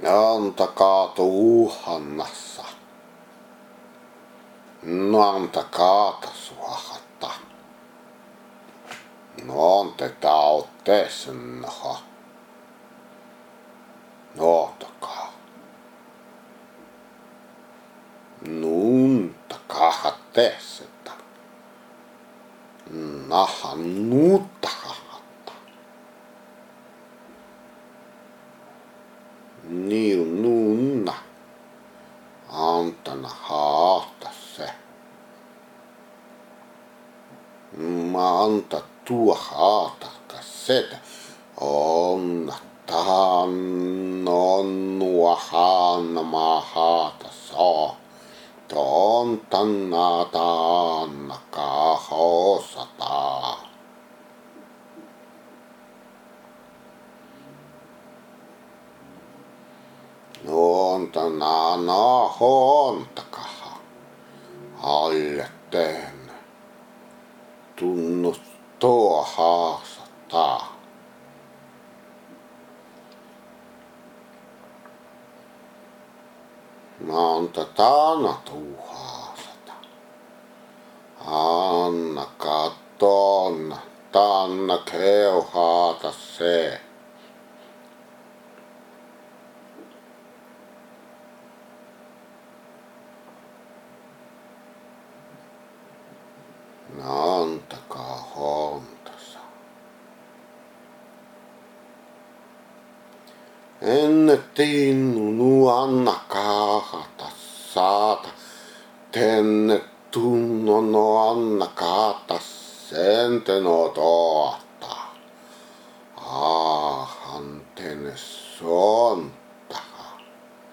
Antakaa tuhannassa. No antakaa suohatta. No anteetä otte sennaha. No antakaa. Nuntakaa tessetä. Naha nuuttakaa. Niin nunna. Antana haata se. Mä anta tuo haataka sitä. Onna tahan onnua haana maa haata saa. Tontana taannakaa hosataa. Nontana na hontakaha. Alle teemme. Tunnus tuo haasataa. Monta taana tuu haasata. Anna katonna, tanna keuhaata se. No antakaa hontasa. Enne tinnunu anna kaahata saata. Tenne tunnono anna kaata senteno toata. Aahan tene sontaha.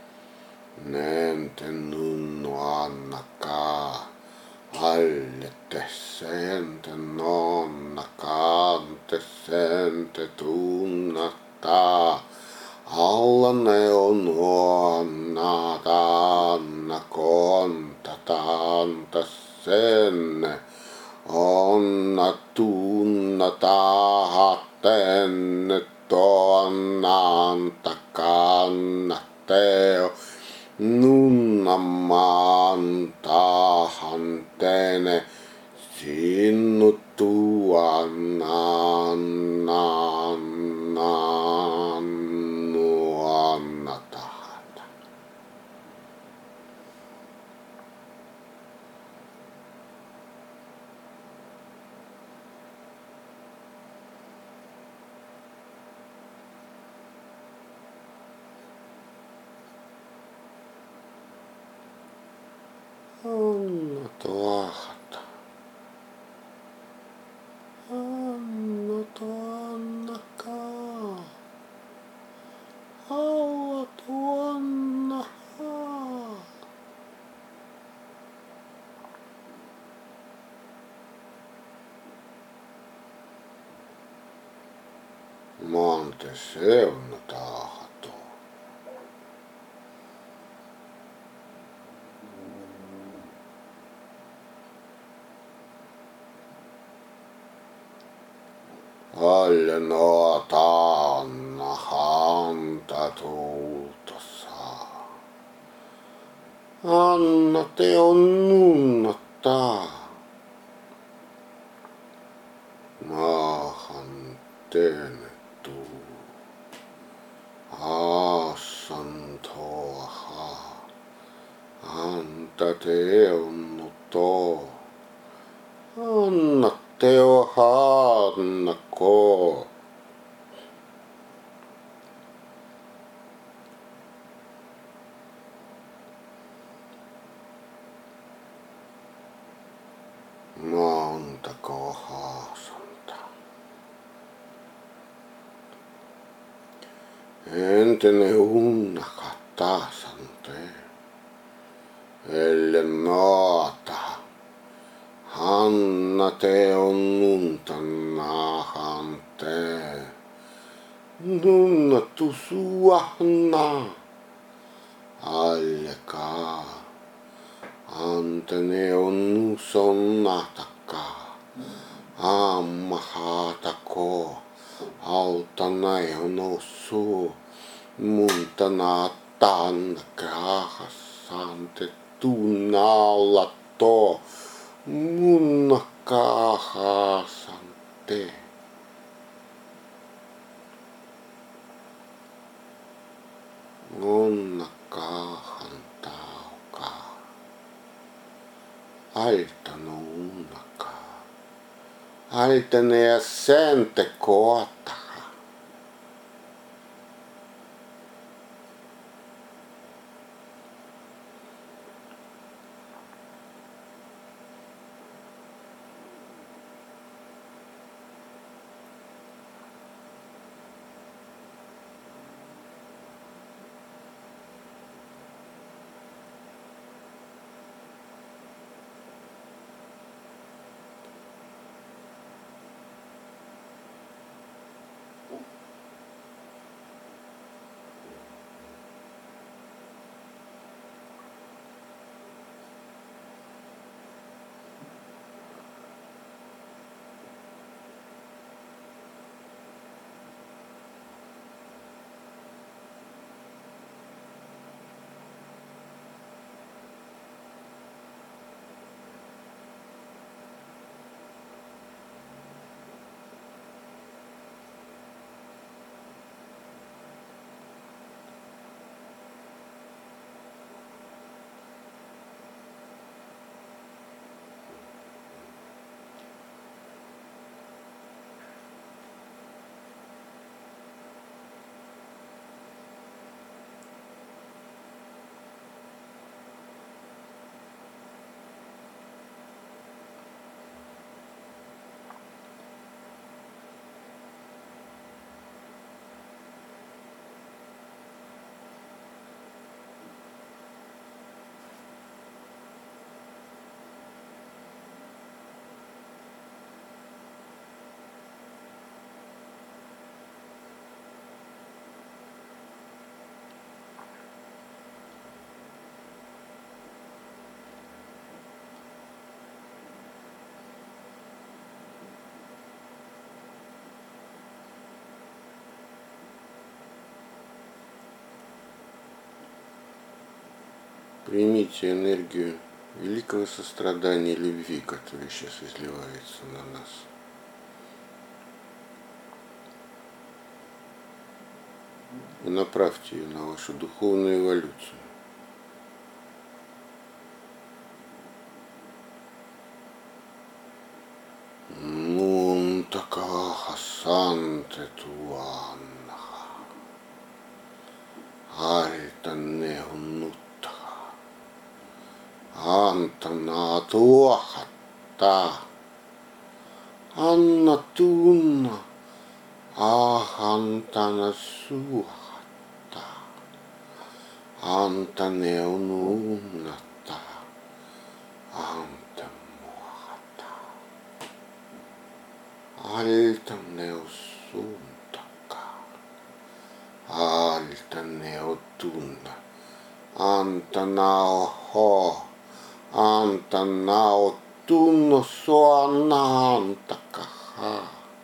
Nente nunnu anna kaa. Alle sente nonna kante sente tunnattaa. Alla ne on huonna tanna konta tanta senne. Onna tunnataa tenne tonnanta kannateo. Nunna maantahan tene sinut nuanna tahata. Anna tuahata. Anna tuannakaa. Alla tuannahaa. Monte seuna taahato. Alle noataanna hanta tuutosaa. Anna te on nunnattaa. Maahan teene tuu. Aasan toahaa. Anta te on too. Anna teo haannako. Montako haasanta. Entene unnaka taasante. Elle noata. Hanna te on nuntanahan te. Nunna tusuahna. Allekaa. Antene on nusonnatakkaa. Ammahaatako. Altana ei on osu. Muntana Tan kahasante tunalla to mun kahasante. Mun kahantauka. Altanunaka. Altane ja sente koota. Примите энергию великого сострадания и любви, которая сейчас изливается на нас. И направьте ее на вашу духовную эволюцию. Нунтака санте туаннаха. Альтанеуннуттаха. Антана туахатта. Анна тунна. Ахантана суахатта. Antaneununnatta. Antemuahata. Altaneusuntaka. Altaneutunna. Antanaoho. Antanaotunno soanantakaha.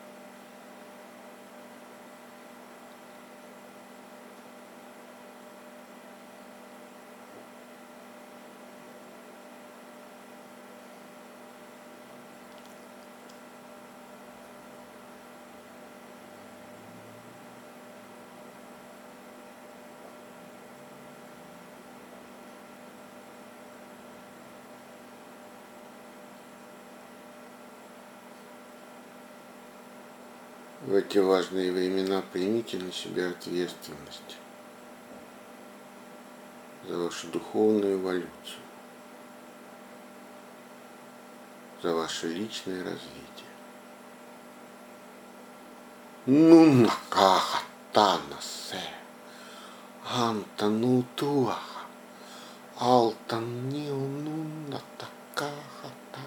В эти важные времена примите на себя ответственность за вашу духовную эволюцию, за ваше личное развитие. Нуннакахаттанасе, антанутуаха, алтанниунуннатакахата,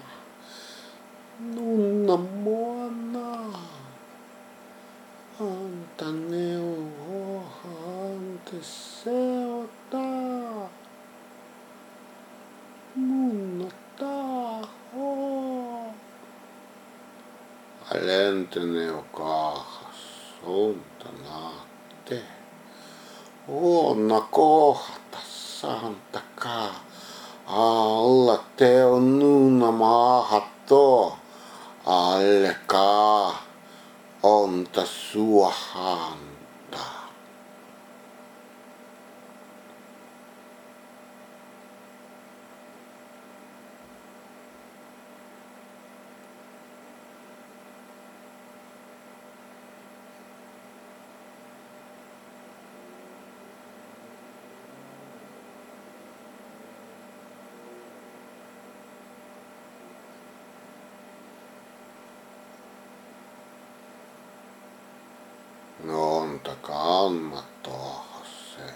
нуннамоана. Antaneuoha anteseota munnotaho alenteneukaha sontanate Onna kohta santakaa. Alla te on nuuna maahatto. Allekaa onta suohanta. No antakaa Anna tuohon se.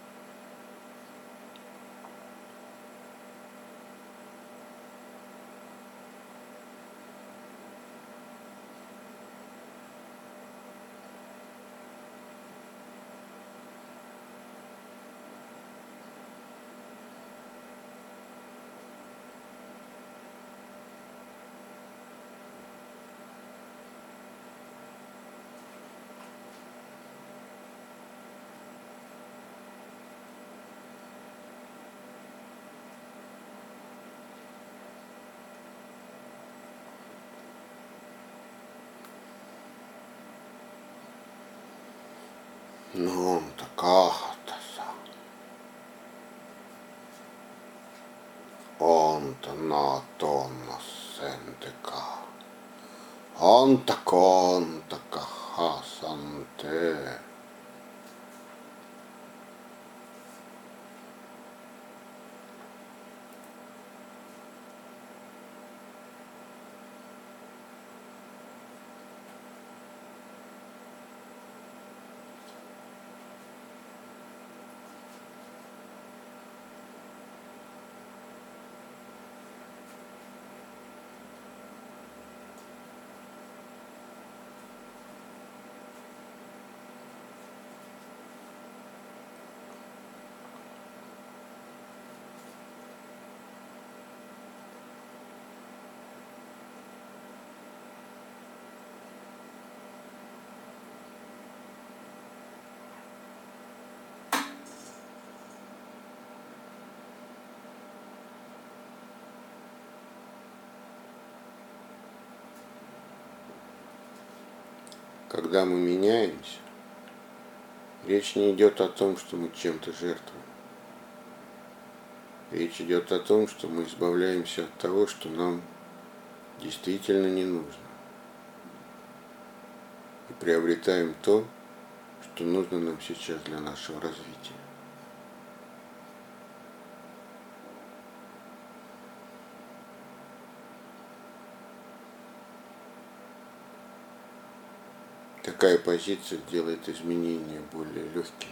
No onta kahtasa. Onta naatonna sentekaa. Antako onta kahasante. Когда мы меняемся, речь не идет о том, что мы чем-то жертвуем. Речь идет о том, что мы избавляемся от того, что нам действительно не нужно. И приобретаем то, что нужно нам сейчас для нашего развития. Такая позиция делает изменения более легкими.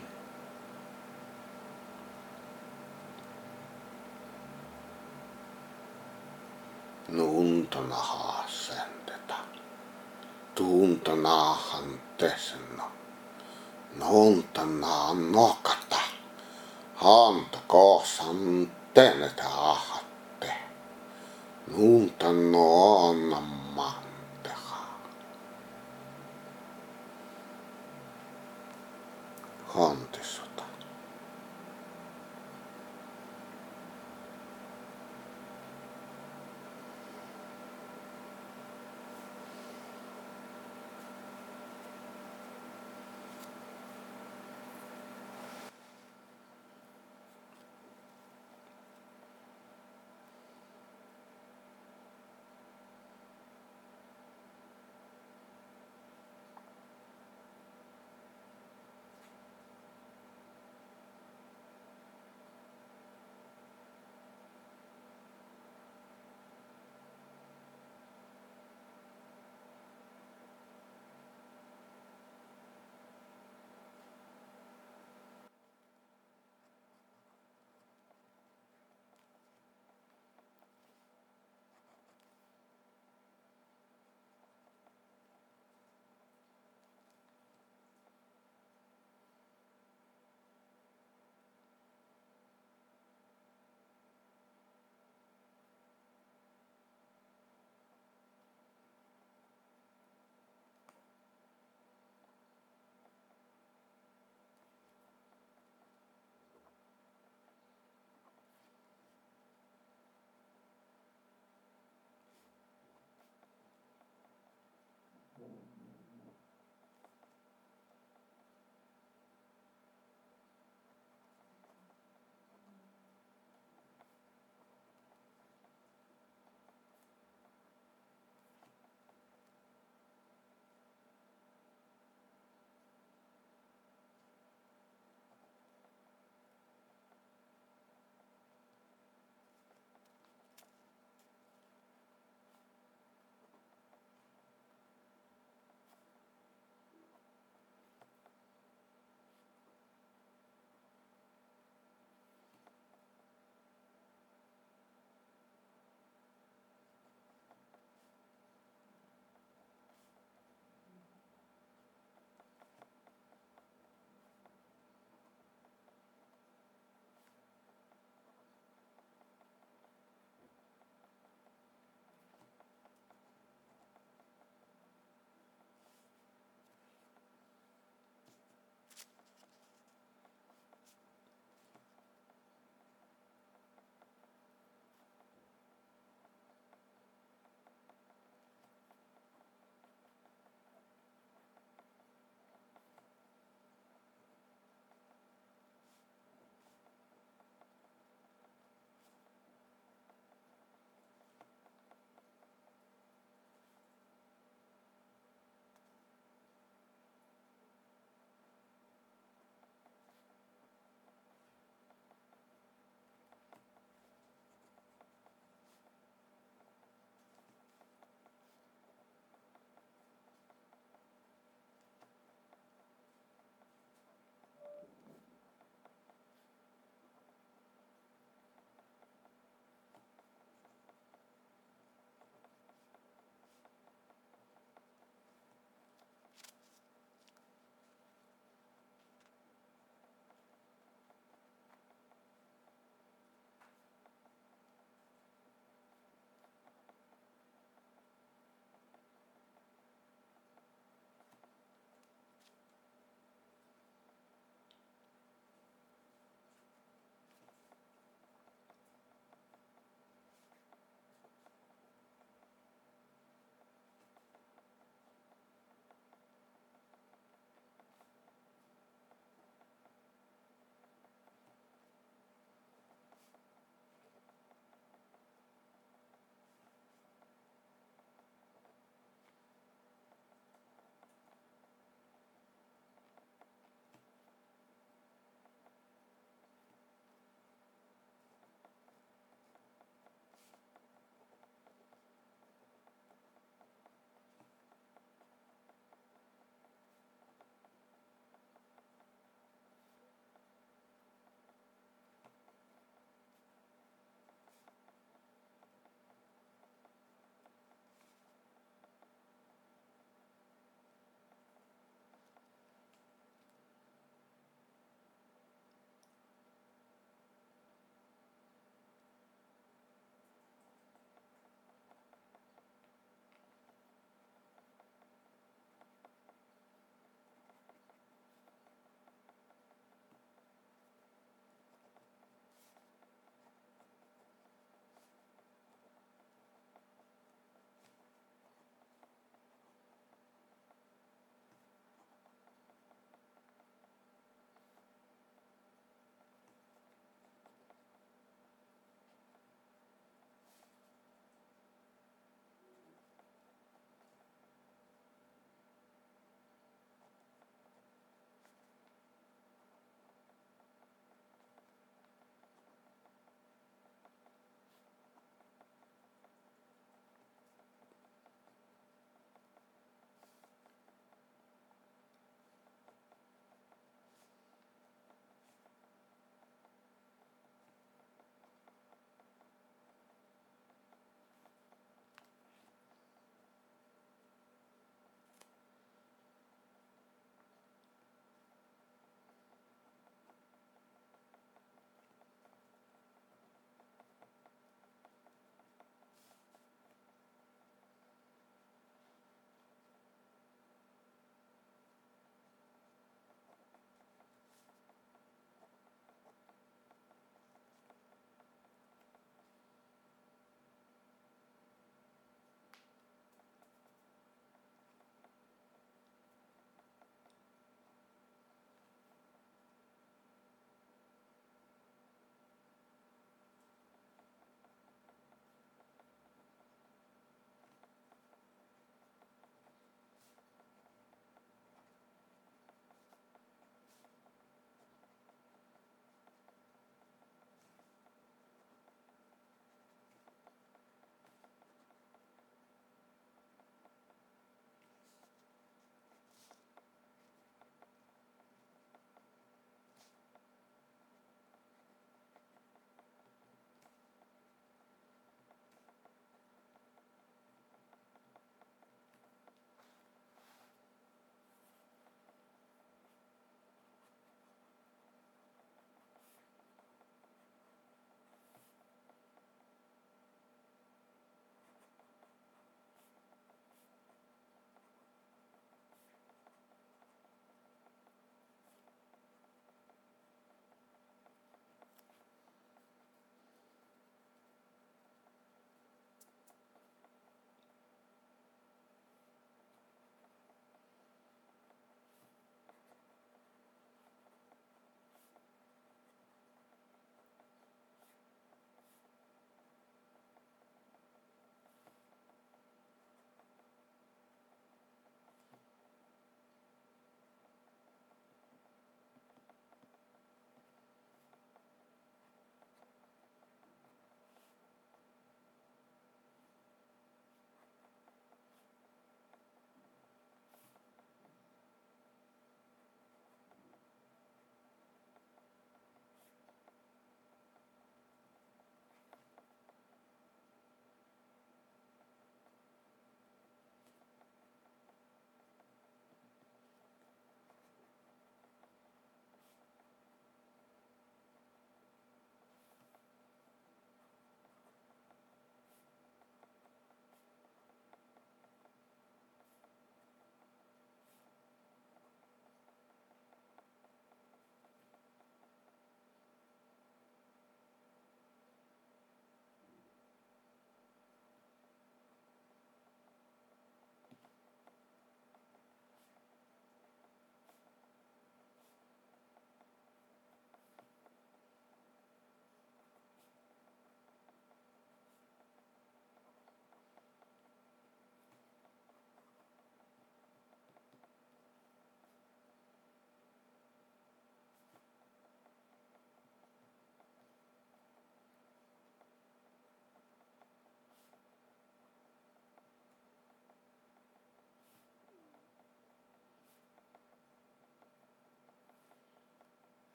Nuuntanaha senteta. Tuuntanahan tesena. Nuuntana nokata. Hanta koosan tenetä ahatte. Nuuntano annam